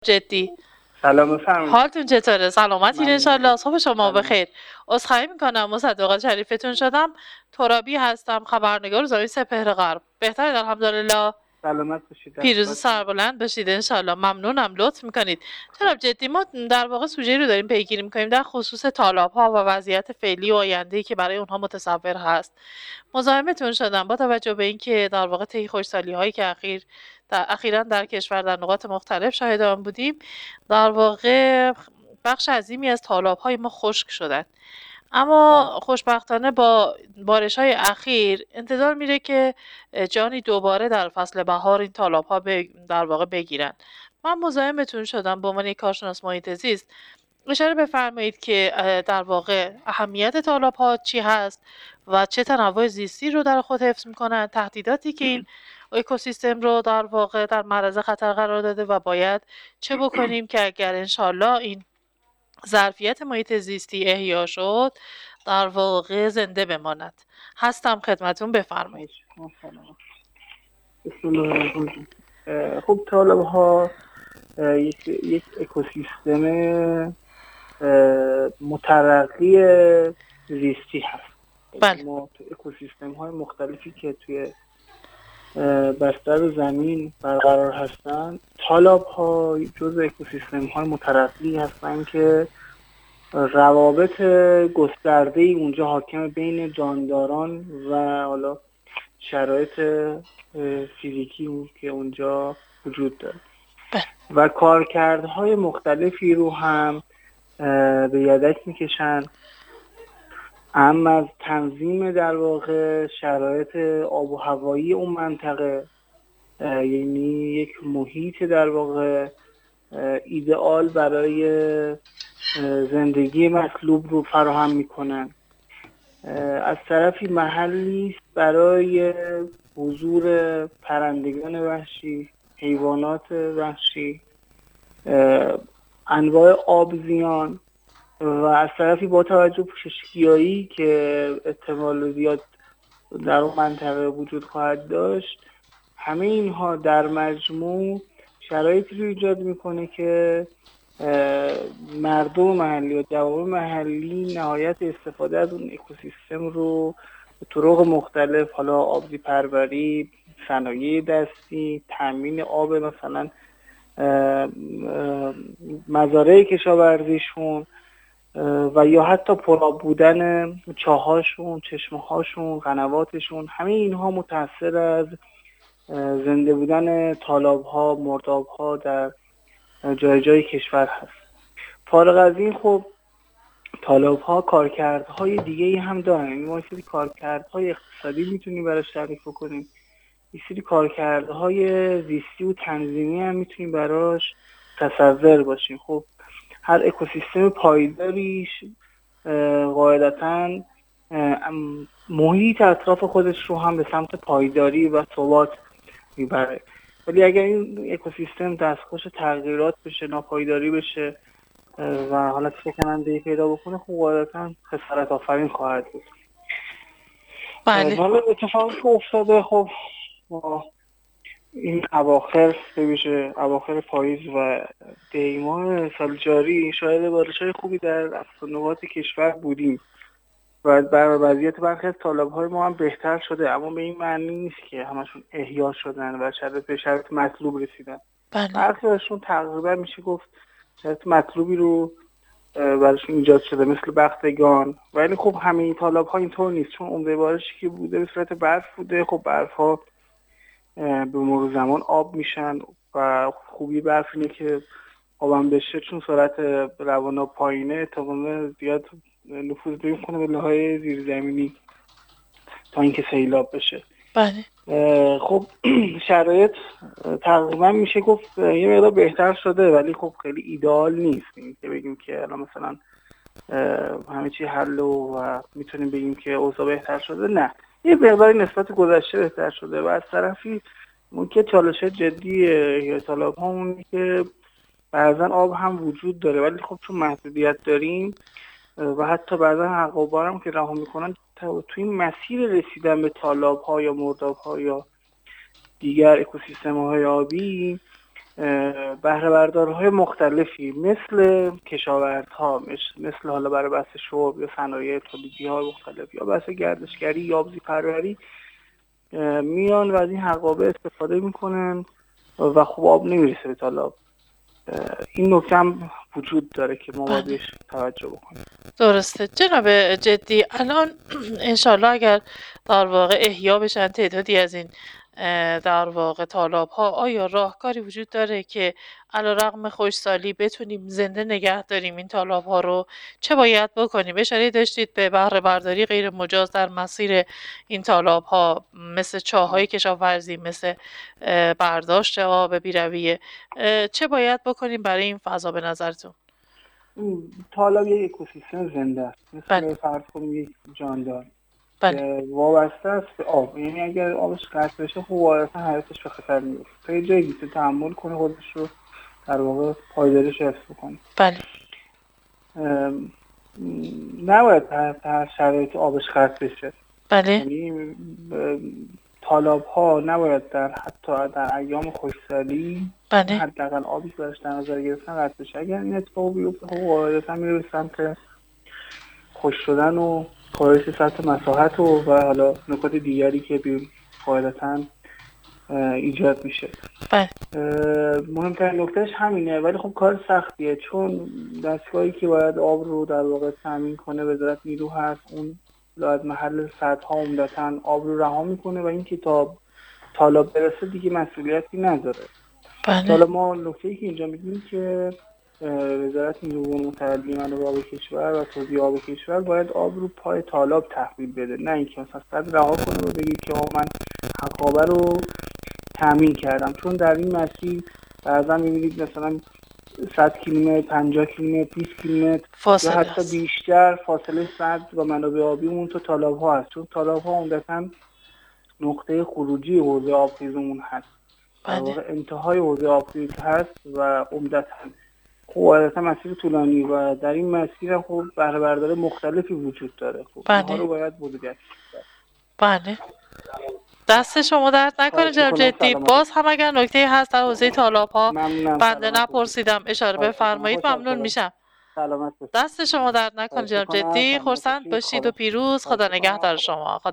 جدی. سلام بفرمایید. حالتون چطوره؟ سلامتین انشالله. صبح شما بخیر. عذرخواهی میکنم مصدق شریفتون شدم. ترابی هستم، خبرنگار روزنامه سپهر غرب. بهترین الحمدلله. سلامت باشید. پیروز سربلند باشید انشالله. ممنونم، لطف میکنید. جناب جدی، ما در واقع سوژه‌ای رو داریم پیگیری میکنیم در خصوص طالاب‌ها و وضعیت فعلی و آینده‌ای که برای اونها متصور هست. مزاحمتون شدم با توجه به اینکه در واقع طی خشکسالی‌هایی که اخیراً در کشور در نقاط مختلف شاهد آن بودیم، در واقع بخش عظیمی از طالاب‌های ما خشک شدند. اما خوشبختانه با بارش‌های اخیر انتظار میره که جانی دوباره در فصل بهار این طالاب‌ها در واقع بگیرن. من مزاحمتون شدم به عنوان یک کارشناس محیط زیست اشاره بفرمایید که در واقع اهمیت طالاب‌ها چی هست و چه تنوع زیستی رو در خود حفظ می‌کنن، تهدیداتی که این اکوسیستم رو در واقع در معرض خطر قرار داده و باید چه بکنیم که اگر انشالله این ظرفیت محیط زیستی احیا شد در واقع زنده بماند. هستم خدمتون، بفرمایید. خب طالب‌ها یک اکوسیستم مترقی زیستی هست. بله. ما اکوسیستم های مختلفی که توی بستر زمین برقرار هستن، طالب‌ها جزء اکوسیستم های مترقی هستن که روابط گسترده‌ای اونجا حاکم بین جانداران و حالا شرایط فیزیکی که اونجا وجود داره و کارکردهای مختلفی رو هم به یدک میکشن، اما از تنظیم در واقع شرایط آب و هوایی اون منطقه، یعنی یک محیط در واقع ایدئال برای زندگی مطلوب رو فراهم میکنن. از طرفی محلی برای حضور پرندگان وحشی، حیوانات وحشی، انواع آبزیان و از طرفی با توجه به پوششگیایی که احتمال زیاد در اون منطقه وجود خواهد داشت، همه اینها در مجموع شرایطی رو ایجاد میکنه که مردم محلی و جوامع محلی نهایت استفاده از اون اکوسیستم رو به طرق مختلف، حالا آبزی پروری، صنایع دستی، تامین آب مثلا مزارع کشاورزیشون و یا حتی پرآب بودن چاهاشون، چشمهاشون، قنواتشون، همه اینها متأثر از زنده بودن طالاب‌ها، مرداب‌ها در جای جای کشور هست. فارغ از این خب طالاب‌ها کارکردهای دیگه‌ای هم دارن. یعنی ما سری کارکردهای اقتصادی میتونیم براش تعریف کنیم، یه سری کارکردهای زیستی و تنظیمی هم میتونیم براش تصور باشیم. خب هر اکوسیستم پایداریش قاعدتاً محیط اطراف خودش رو هم به سمت پایداری و ثبات میبره، ولی اگر این اکوسیستم دستخوش تغییرات بشه، ناپایداری بشه و حالت فکننده‌ای پیدا بکنه، خب قاعدتاً خسارت آفرین خواهد بود. بله. حالا اتفاقی که افتاده، خب این اواخر ببیشه اواخر پاییز و دیماه سال جاری شاید بارش‌های خوبی در نقاط کشور بودیم و وضعیت برخی از طالب‌های ما هم بهتر شده، اما به این معنی نیست که همشون احیا شدن و به شرایط مطلوب رسیدن. برخی ازشون تقریبا میشه گفت شرایط مطلوبی رو براشون ایجاد شده، مثل بختگان. ولی خب همه طالب‌ها اینطور نیست، چون عمده بارشی که بوده به صورت برف بوده. خب برف‌ها به مرور زمان آب میشن و خوبی برف اینه که آبم بشه، چون سرعت روانا پایینه، توان زیاد نفوذ نمی‌کنه به لایه‌های زیرزمینی تا اینکه سیلاب بشه. بله. خب شرایط تقریبا میشه گفت یه مقدار بهتر شده، ولی خب خیلی ایدئال نیست این که بگیم که الان مثلا همه چی حل و میتونیم بگیم که اوضاع بهتر شده. نه، یه مقداری نسبت گذشته بهتر شده و از طرفی ممکن چالش جدی یا طالب‌ها اونی که بعضا آب هم وجود داره، ولی خب چون محدودیت داریم و حتی بعضا حق و بار هم که رها میکنن توی مسیر رسیدن به طالب‌ها یا مرداب‌ها یا دیگر اکوسیستم‌های آبی بهره بردارهای مختلفی مثل کشاورزها، مثل حالا برای بحث شرب یا صنایع تولیدی های مختلف یا بحث گردشگری یا آبزی پروری میان و از این حقابه استفاده میکنن و خب آب نمیرسه به تالاب. این نکته هم وجود داره که ما باید بهش توجه بکنیم. درسته جناب جدی. الان انشالله اگر در واقع احیا بشن تعدادی از این در واقع تالاب ها، آیا راهکاری وجود داره که علیرغم خشکسالی بتونیم زنده نگه داریم این تالاب ها رو؟ چه باید بکنیم؟ اشاره داشتید به بهره برداری غیر مجاز در مسیر این تالاب ها، مثل چاهای کشاورزی، مثل برداشت آب بی‌رویه. چه باید بکنیم برای این فضا به نظرتون؟ تالاب یک اکوسیستم زنده است، مثل فرض کنیم یک جاندار که وابسته است به آب. یعنی اگر آبش قطع بشه خب واقعا حیاتش به خطر میفته. تا یه جایی که تحمل کنه خودش رو در واقع پایدارش حفظ بکنه. بله. نباید در شرایط آبش قطع بشه. بله. یعنی تالاب ها نباید حتی در ایام خشکسالی حداقل آبی که برش در نظر گرفتن قطع بشه. اگر این اتفاق بیفته خب واقعا میره به سمت خشک شدن و کاهش سطح مساحت و حالا نکات دیگری که قاعدتاً ایجاد میشه. مهمترین نکتهش همینه، ولی خب کار سختیه، چون دستگاهی که باید آب رو در واقع تامین کنه وزارت نیرو هست، اون از محل سدها عمدتاً آب رو رها میکنه و این که تا تالاب برسه دیگه مسئولیتی نداره. حالا ما نکته‌ای که اینجا میگیم که وزارت نیروی متولی منابع آب کشور و توزیع آب کشور باید آب رو پای تالاب تحویل بده، نه اینکه مثلا صد رها کنه و بگه که من حقابه رو تامین کردم. چون در این مسیر بعضا می‌بینید مثلا 100 کیلومتر، 50 کیلومتر، 20 کیلومتر یا حتی بیشتر فاصله سد و منابع آبیمون تو تالاب‌ها هست، چون تالاب‌ها عمدتاً نقطه خروجی حوزه آبخیزمون هست. در واقع انتهای حوزه آبخیز هست و عمدتاً عادتا مسیر طولانی و در این مسیر خب بهره برداری مختلفی وجود داره. خب اینها رو باید مدیریت کرد. بله. دست شما درد نکنه جناب جدی. باز هم اگر نکته هست در حوزه تالاب ها بنده نپرسیدم اشاره بفرمایید ممنون میشم. سلامت دست شما درد نکنه جناب جدی. خرسند باشید و پیروز. خدا نگهدار شما.